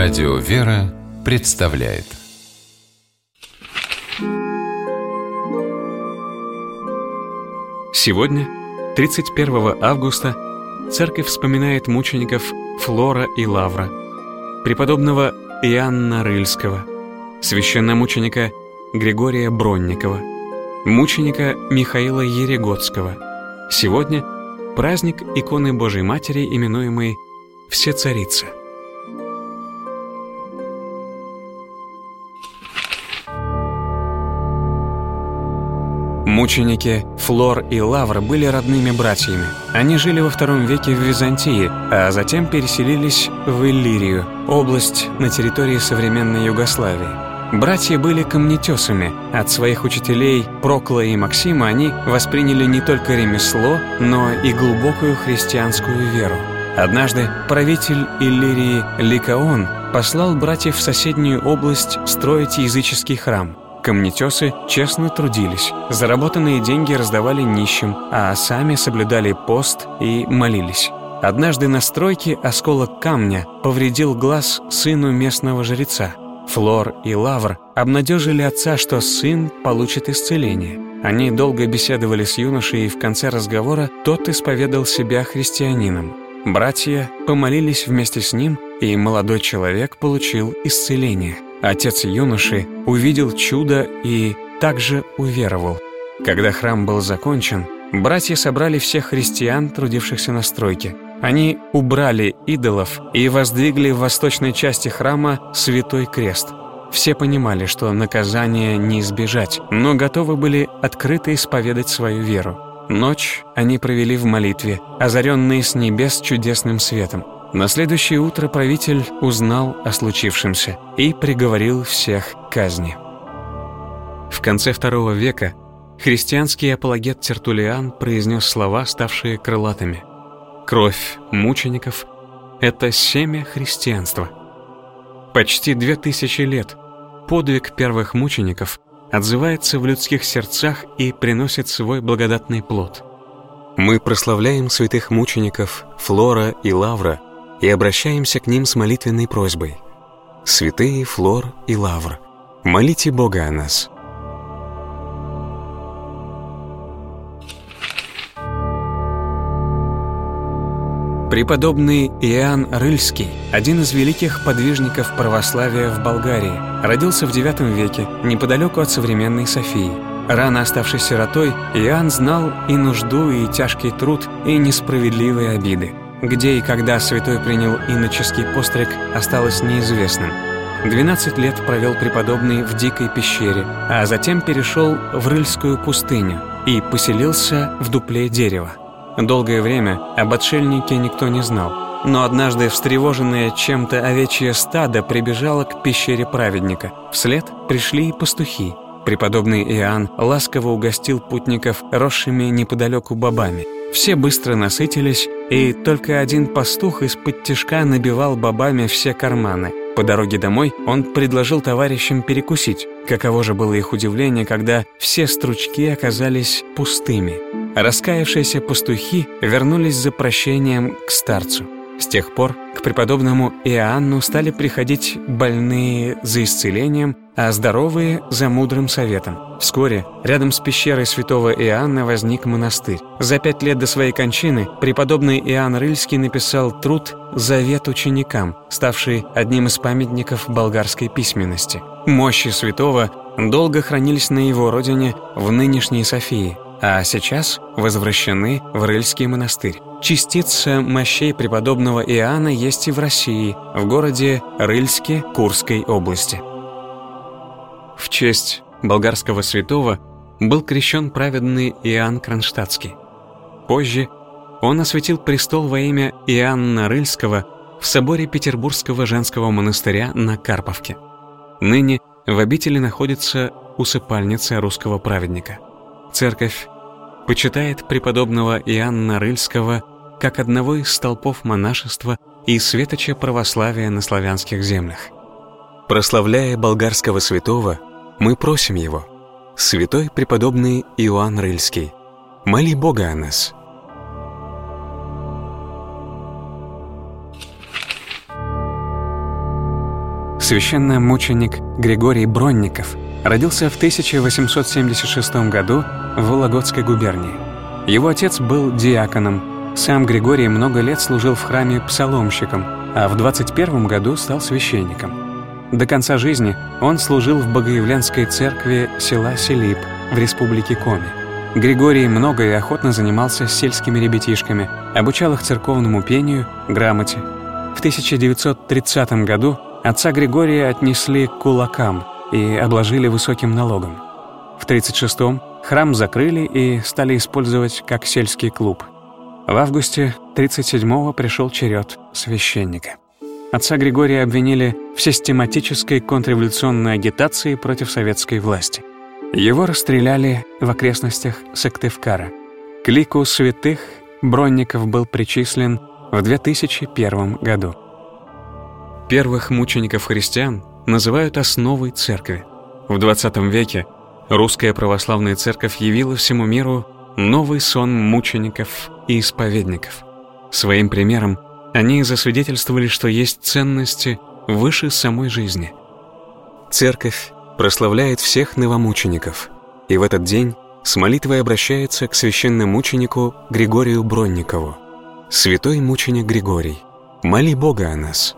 Радио «Вера» представляет. Сегодня, 31 августа, Церковь вспоминает мучеников Флора и Лавра, преподобного Иоанна Рыльского, священномученика Григория Бронникова, мученика Михаила Ереготского. Сегодня праздник иконы Божией Матери, именуемый Всецарица. Мученики Флор и Лавр были родными братьями. Они жили во II веке в Византии, а затем переселились в Иллирию, область на территории современной Югославии. Братья были камнетесами. От своих учителей Прокла и Максима они восприняли не только ремесло, но и глубокую христианскую веру. Однажды правитель Иллирии Ликаон послал братьев в соседнюю область строить языческий храм. Камнетесы честно трудились, заработанные деньги раздавали нищим, а сами соблюдали пост и молились. Однажды на стройке осколок камня повредил глаз сыну местного жреца. Флор и Лавр обнадежили отца, что сын получит исцеление. Они долго беседовали с юношей, и в конце разговора тот исповедал себя христианином. Братья помолились вместе с ним, и молодой человек получил исцеление. Отец юноши увидел чудо и также уверовал. Когда храм был закончен, братья собрали всех христиан, трудившихся на стройке. Они убрали идолов и воздвигли в восточной части храма Святой Крест. Все понимали, что наказания не избежать, но готовы были открыто исповедать свою веру. Ночь они провели в молитве, озаренные с небес чудесным светом. На следующее утро правитель узнал о случившемся и приговорил всех к казни. В конце II века христианский апологет Тертуллиан произнес слова, ставшие крылатыми: «Кровь мучеников — это семя христианства». Почти 2000 лет подвиг первых мучеников отзывается в людских сердцах и приносит свой благодатный плод. Мы прославляем святых мучеников Флора и Лавра и обращаемся к ним с молитвенной просьбой: «Святые Флор и Лавр, молите Бога о нас». Преподобный Иоанн Рыльский, один из великих подвижников православия в Болгарии, родился в IX веке неподалеку от современной Софии. Рано оставшись сиротой, Иоанн знал и нужду, и тяжкий труд, и несправедливые обиды. Где и когда святой принял иноческий постриг, осталось неизвестным. 12 лет провел преподобный в дикой пещере, а затем перешел в Рыльскую пустыню и поселился в дупле дерева. Долгое время об отшельнике никто не знал, но однажды встревоженное чем-то овечье стадо прибежало к пещере праведника. Вслед пришли и пастухи. Преподобный Иоанн ласково угостил путников росшими неподалеку бобами. Все быстро насытились, и только один пастух из-под тишка набивал бобами все карманы. По дороге домой он предложил товарищам перекусить. Каково же было их удивление, когда все стручки оказались пустыми. Раскаявшиеся пастухи вернулись за прощением к старцу. С тех пор к преподобному Иоанну стали приходить больные за исцелением, а здоровые за мудрым советом. Вскоре рядом с пещерой святого Иоанна возник монастырь. За 5 лет до своей кончины преподобный Иоанн Рыльский написал труд «Завет ученикам», ставший одним из памятников болгарской письменности. Мощи святого долго хранились на его родине в нынешней Софии, а сейчас возвращены в Рыльский монастырь. Частица мощей преподобного Иоанна есть и в России, в городе Рыльске Курской области. В честь болгарского святого был крещен праведный Иоанн Кронштадтский. Позже он осветил престол во имя Иоанна Рыльского в соборе Петербургского женского монастыря на Карповке. Ныне в обители находится усыпальница русского праведника. Церковь почитает преподобного Иоанна Рыльского как одного из столпов монашества и светоча православия на славянских землях. Прославляя болгарского святого, мы просим его: «Святой преподобный Иоанн Рыльский, моли Бога о нас». священномученик Григорий Бронников, родился в 1876 году в Вологодской губернии. Его отец был диаконом. Сам Григорий много лет служил в храме псаломщиком, а в 21 году стал священником. До конца жизни он служил в Богоявленской церкви села Селип в республике Коми. Григорий много и охотно занимался с сельскими ребятишками, обучал их церковному пению, грамоте. В 1930 году отца Григория отнесли к кулакам и обложили высоким налогом. В 1936-м храм закрыли и стали использовать как сельский клуб. В августе 1937-го пришел черед священника. Отца Григория обвинили в систематической контрреволюционной агитации против советской власти. Его расстреляли в окрестностях Сыктывкара. К лику святых Бронников был причислен в 2001 году. Первых мучеников-христиан называют основой церкви. В XX веке русская православная церковь явила всему миру новый сон мучеников и исповедников. Своим примером они засвидетельствовали, что есть ценности выше самой жизни. Церковь прославляет всех новомучеников, и в этот день с молитвой обращается к священномученику Григорию Бронникову. «Святой мученик Григорий, моли Бога о нас».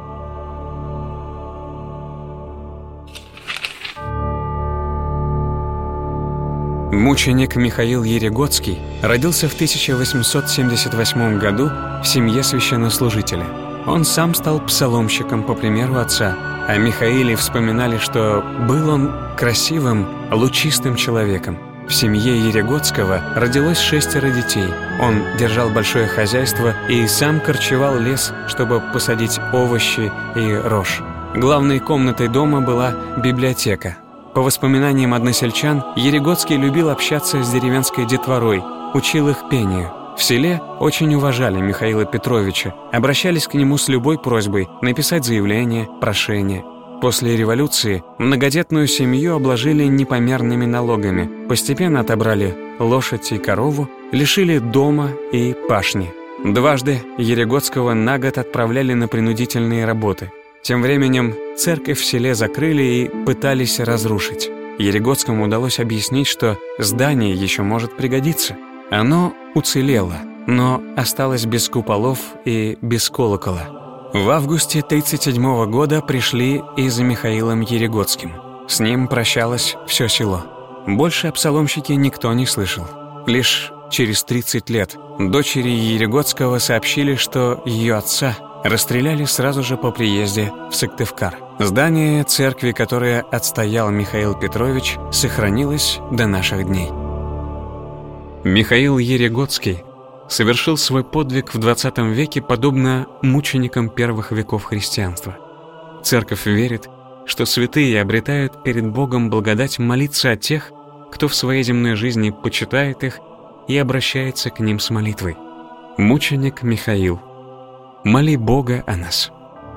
Мученик Михаил Ереготский родился в 1878 году в семье священнослужителя. Он сам стал псаломщиком по примеру отца. О Михаиле вспоминали, что был он красивым, лучистым человеком. В семье Ереготского родилось 6 детей. Он держал большое хозяйство и сам корчевал лес, чтобы посадить овощи и рожь. Главной комнатой дома была библиотека. По воспоминаниям односельчан, Ереготский любил общаться с деревенской детворой, учил их пению. В селе очень уважали Михаила Петровича, обращались к нему с любой просьбой написать заявление, прошение. После революции многодетную семью обложили непомерными налогами, постепенно отобрали лошадь и корову, лишили дома и пашни. Дважды Ереготского на год отправляли на принудительные работы. Тем временем церковь в селе закрыли и пытались разрушить. Ереготскому удалось объяснить, что здание еще может пригодиться. Оно уцелело, но осталось без куполов и без колокола. В августе 1937 года пришли и за Михаилом Ереготским. С ним прощалось все село. Больше о псаломщике никто не слышал. Лишь через 30 лет дочери Ереготского сообщили, что ее отца расстреляли сразу же по приезде в Сыктывкар. Здание церкви, которое отстоял Михаил Петрович, сохранилось до наших дней. Михаил Ереготский совершил свой подвиг в XX веке подобно мученикам первых веков христианства. Церковь верит, что святые обретают перед Богом благодать молиться о тех, кто в своей земной жизни почитает их и обращается к ним с молитвой. Мученик Михаил, моли Бога о нас.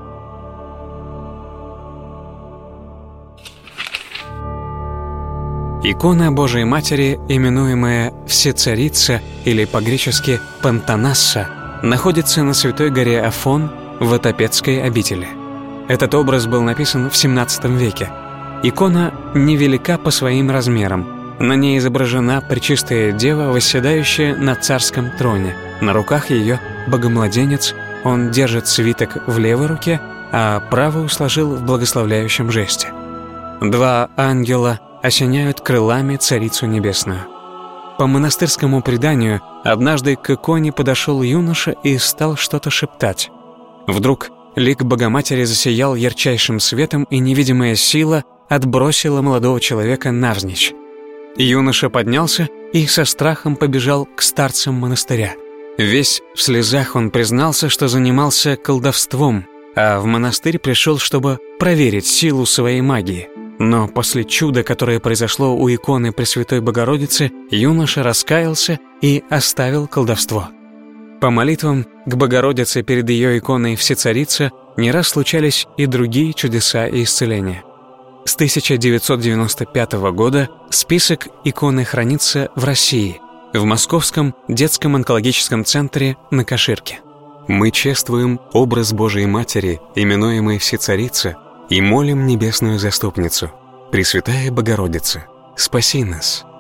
Икона Божией Матери, именуемая Всецарица или по-гречески Пантанасса, находится на Святой горе Афон в Отопецкой обители. Этот образ был написан в XVII веке. Икона невелика по своим размерам. На ней изображена Пречистая Дева, восседающая на царском троне. На руках ее Богомладенец, он держит свиток в левой руке, а правую сложил в благословляющем жесте. 2 ангела осеняют крылами Царицу Небесную. По монастырскому преданию, однажды к иконе подошел юноша и стал что-то шептать. Вдруг лик Богоматери засиял ярчайшим светом, и невидимая сила отбросила молодого человека навзничь. Юноша поднялся и со страхом побежал к старцам монастыря. Весь в слезах он признался, что занимался колдовством, а в монастырь пришел, чтобы проверить силу своей магии. Но после чуда, которое произошло у иконы Пресвятой Богородицы, юноша раскаялся и оставил колдовство. По молитвам к Богородице перед ее иконой Всецарица не раз случались и другие чудеса и исцеления. С 1995 года список иконы хранится в России, в Московском детском онкологическом центре на Каширке. Мы чествуем образ Божией Матери, именуемой Всецарица, и молим Небесную Заступницу, Пресвятая Богородица, спаси нас.